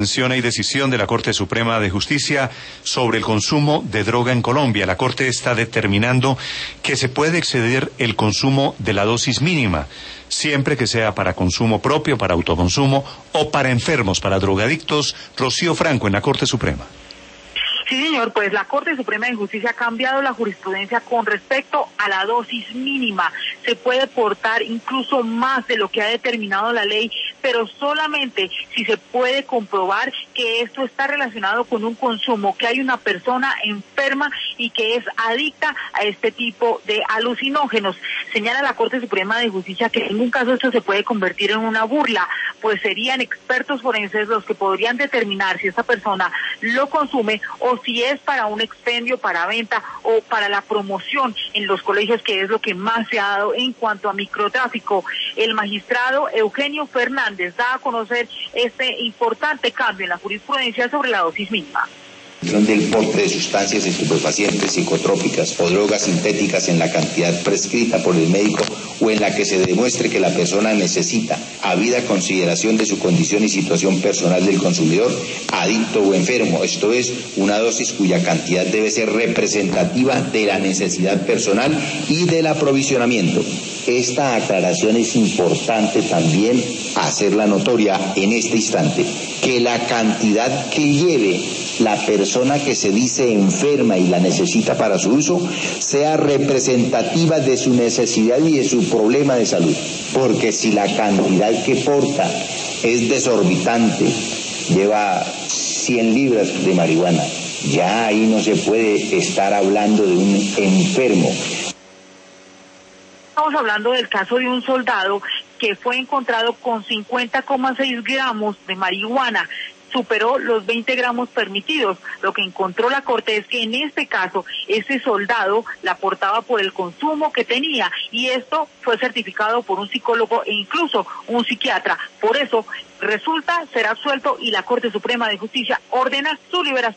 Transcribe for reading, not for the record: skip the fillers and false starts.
Hay decisión de la Corte Suprema de Justicia sobre el consumo de droga en Colombia. La Corte está determinando que se puede exceder el consumo de la dosis mínima, siempre que sea para consumo propio, para autoconsumo o para enfermos, para drogadictos. Rocío Franco, en la Corte Suprema. Sí, señor, pues la Corte Suprema de Justicia ha cambiado la jurisprudencia con respecto a la dosis mínima. Se puede portar incluso más de lo que ha determinado la ley, pero solamente si se puede comprobar que esto está relacionado con un consumo, que hay una persona enferma y que es adicta a este tipo de alucinógenos. Señala la Corte Suprema de Justicia que en ningún caso esto se puede convertir en una burla, pues serían expertos forenses los que podrían determinar si esta persona lo consume o si es para un expendio, para venta o para la promoción en los colegios, que es lo que más se ha dado en cuanto a microtráfico. El magistrado Eugenio Fernández da a conocer este importante cambio en la jurisprudencia sobre la dosis mínima. Del porte de sustancias estupefacientes, psicotrópicas o drogas sintéticas en la cantidad prescrita por el médico o en la que se demuestre que la persona necesita, habida consideración de su condición y situación personal del consumidor, adicto o enfermo, esto es, una dosis cuya cantidad debe ser representativa de la necesidad personal y del aprovisionamiento. Esta aclaración es importante también hacerla notoria en este instante, que la cantidad que lleve la persona que se dice enferma y la necesita para su uso sea representativa de su necesidad y de su problema de salud, porque si la cantidad que porta es desorbitante, lleva 100 libras de marihuana, ya ahí no se puede estar hablando de un enfermo. Estamos hablando del caso de un soldado que fue encontrado con 50,6 gramos de marihuana. Superó los 20 gramos permitidos. Lo que encontró la Corte es que en este caso, ese soldado la portaba por el consumo que tenía, y esto fue certificado por un psicólogo e incluso un psiquiatra. Por eso, será absuelto y la Corte Suprema de Justicia ordena su liberación.